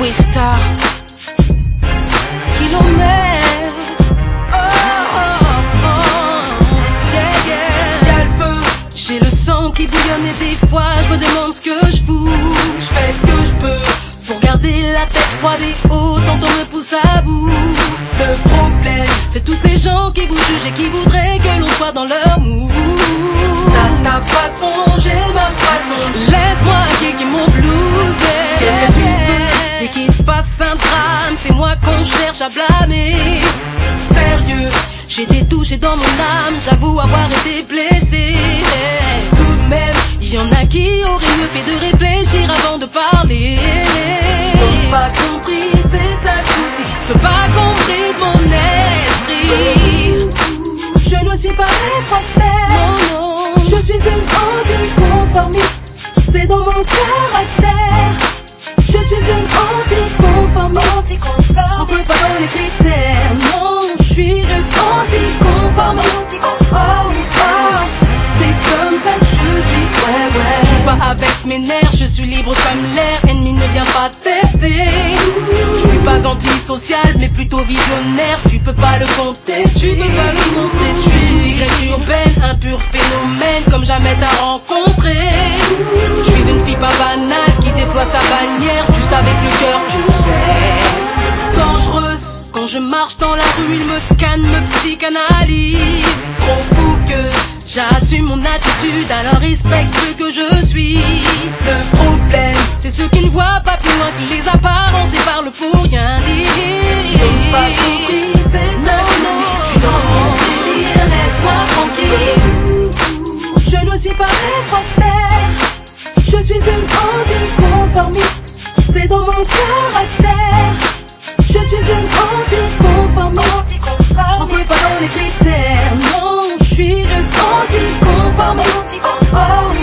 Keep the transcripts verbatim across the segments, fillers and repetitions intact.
Twista, kilomètres. Oh, oh, oh, yeah, yeah. Y'a le feu, j'ai le sang qui bouillonne et des fois je me demande ce que je fous. Je fais ce que je peux pour garder la tête froide et haute quand on me pousse à bout. Le problème, c'est tous ces gens qui vous jugent et qui voudraient que l'on soit dans leur mood. T'as ta façon, j'ai ma façon. Laisse-moi kicker mon blues. Qu'est-ce que tu veux? Dès qu'il se passe un drame, c'est moi qu'on cherche à blâmer. Sérieux, j'ai des touches dans mon âme, j'avoue avoir été blessé. Tout de même, il y en a qui auraient mieux fait de réfléchir avant de parler. T'as pas compris, c'est ça le souci. T'as pas compris de mon esprit. Je ne suis pas réfractaire. Non, non. Je suis une anticonformiste. C'est dans mon caractère. Je suis une anticonformiste. On peut pas dans les critères. Non, je suis juste anticonformiste. Oh, oh, oh. C'est comme ça que je suis. Ouais, ouais. Je suis pas avec mes nerfs. Je suis libre comme l'air. Ennemi ne vient pas tester. Je suis pas antisocial, mais plutôt visionnaire. Tu peux pas le compter. Tu peux pas le compter. Je suis une tigresse urbaine, un pur phénomène comme jamais t'as rencontré. Je suis une fille pas banale qui déploie sa bannière, juste avec le cœur, tu sais. Dangereuse, quand je marche dans la rue, il me scanne, me psychanalyse. Trop fougueuse, j'assume mon attitude, alors respecte ce que je suis. Le problème, c'est ceux qui ne voient pas plus loin que les apparences et parlent pour rien dire. J'ai pas compris, c'est non, non. Je suis dans mon délire, laisse-moi tranquille. Je ne suis pas réfractaire. Je suis une anticonformiste. C'est dans mon caractère. Je suis une anticonformiste. On peut pas dans les critères. Non, je suis juste anticonformiste. Oh,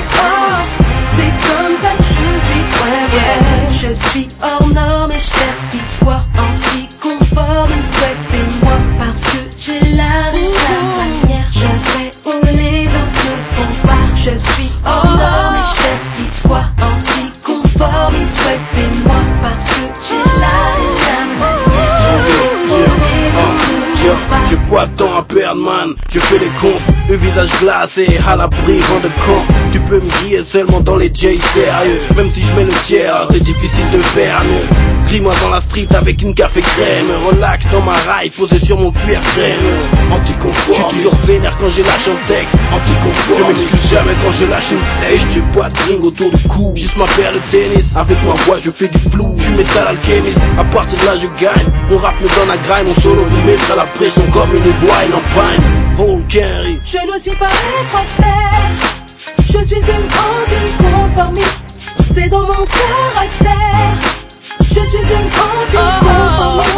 oh. C'est comme ça que je suis. Ouais, ouais. Je suis hors norme et je persiste. Quoi anticonformiste, ouais, c'est moi. Parce que j'ai la manière. Je fais où les autres ne font pas. Je suis hors norme et je persiste. Quoi anticonformiste, ouais, c'est moi. Parce que j'ai la manière. Je fais où les autres ne font pas. J'ai pas de temps à perdre, man, je fais les comptes. Le visage glacé, à l'abri, vent de camp. Tu peux me griller seulement dans les J sérieux. Même si je mets le tiers, c'est difficile de faire mieux. Grille-moi dans la street avec une café crème. Relax dans ma ride, posé sur mon cuir crème. Anticonforme, je suis toujours vénère quand je lâche un texte. Anticonforme, je m'excuse jamais quand je lâche une sèche. J'ai pas de ring autour du cou, juste ma paire de tennis. Avec ma voix je fais du flou, je mets ça l'alchimiste. À partir de là je gagne, mon rap me donne la graine. Mon solo vous mettra la pression comme une voix et l'empagne. Paul Henry. Je ne suis pas réfractaire. Je suis une anticonformiste. C'est dans mon caractère. Je suis une anticonformiste.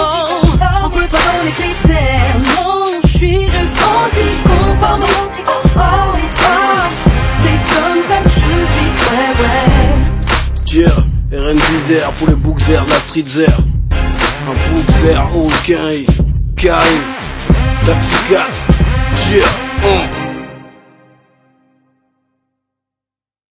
On peut pas dans les critères. Non, je suis juste anticonformiste. Oh, oh, oh. C'est comme ça que je suis. Ouais, ouais. Yeah, R N D pour le bookzer de la street zer. Un bookzer, Paul Henry, Karim, Taxi quatre. Yeah, on.